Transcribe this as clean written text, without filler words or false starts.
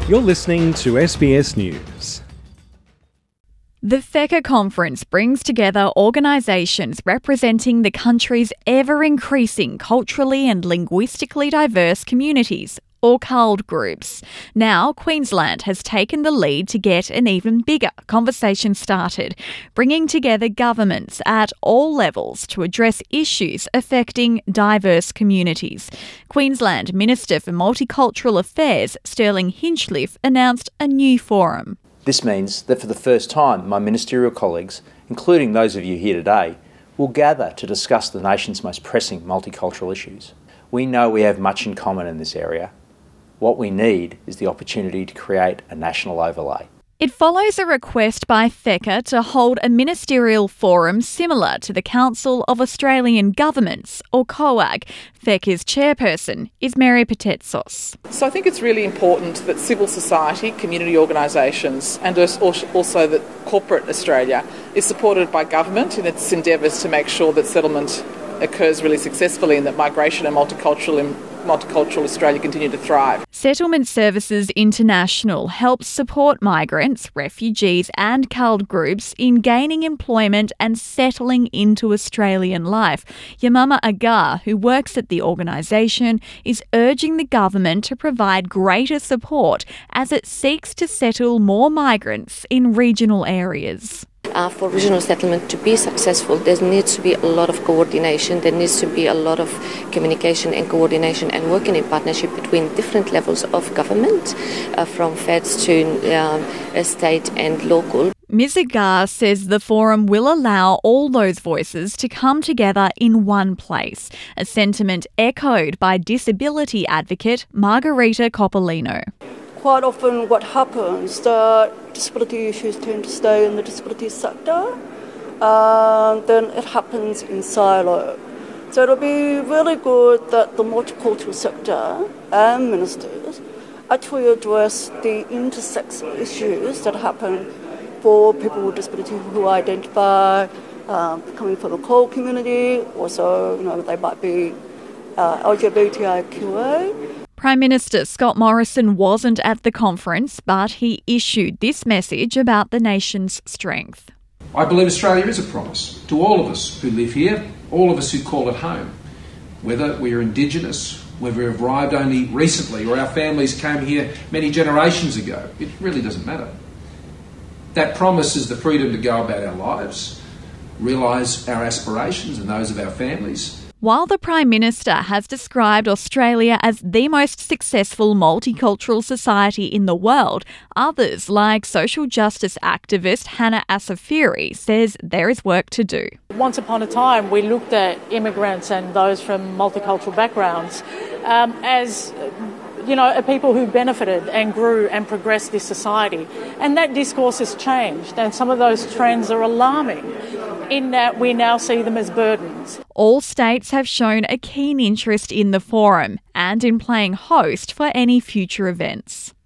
You're listening to SBS News. The FECA conference brings together organisations representing the country's ever-increasing culturally and linguistically diverse communities, or CALD groups. Now, Queensland has taken the lead to get an even bigger conversation started, bringing together governments at all levels to address issues affecting diverse communities. Queensland Minister for Multicultural Affairs, Sterling Hinchliffe, announced a new forum. This means that for the first time, my ministerial colleagues, including those of you here today, will gather to discuss the nation's most pressing multicultural issues. We know we have much in common in this area. What we need is the opportunity to create a national overlay. It follows a request by FECA to hold a ministerial forum similar to the Council of Australian Governments, or COAG. FECA's chairperson is Mary Patetsos. So I think it's really important that civil society, community organisations and also that corporate Australia is supported by government in its endeavours to make sure that settlement occurs really successfully and that migration and multicultural Australia continue to thrive. Settlement Services International helps support migrants, refugees and CALD groups in gaining employment and settling into Australian life. Yamama Agar, who works at the organisation, is urging the government to provide greater support as it seeks to settle more migrants in regional areas. For regional settlement to be successful, there needs to be a lot of coordination, there needs to be a lot of communication and coordination and working in partnership between different levels of government, from feds to state and local. Ms Agar says the forum will allow all those voices to come together in one place, a sentiment echoed by disability advocate Margarita Coppolino. Quite often what happens, the disability issues tend to stay in the disability sector, then it happens in silo. So it'll be really good that the multicultural sector and ministers actually address the intersex issues that happen for people with disability who identify coming from the CALD community, also they might be LGBTIQA. Prime Minister Scott Morrison wasn't at the conference, but he issued this message about the nation's strength. I believe Australia is a promise to all of us who live here, all of us who call it home. Whether we are Indigenous, whether we've arrived only recently or our families came here many generations ago, it really doesn't matter. That promise is the freedom to go about our lives, realise our aspirations and those of our families. While the Prime Minister has described Australia as the most successful multicultural society in the world, others, like social justice activist Hannah Asafiri, says there is work to do. Once upon a time, we looked at immigrants and those from multicultural backgrounds as people who benefited and grew and progressed this society. And that discourse has changed, and some of those trends are alarming in that we now see them as burdens. All states have shown a keen interest in the forum and in playing host for any future events.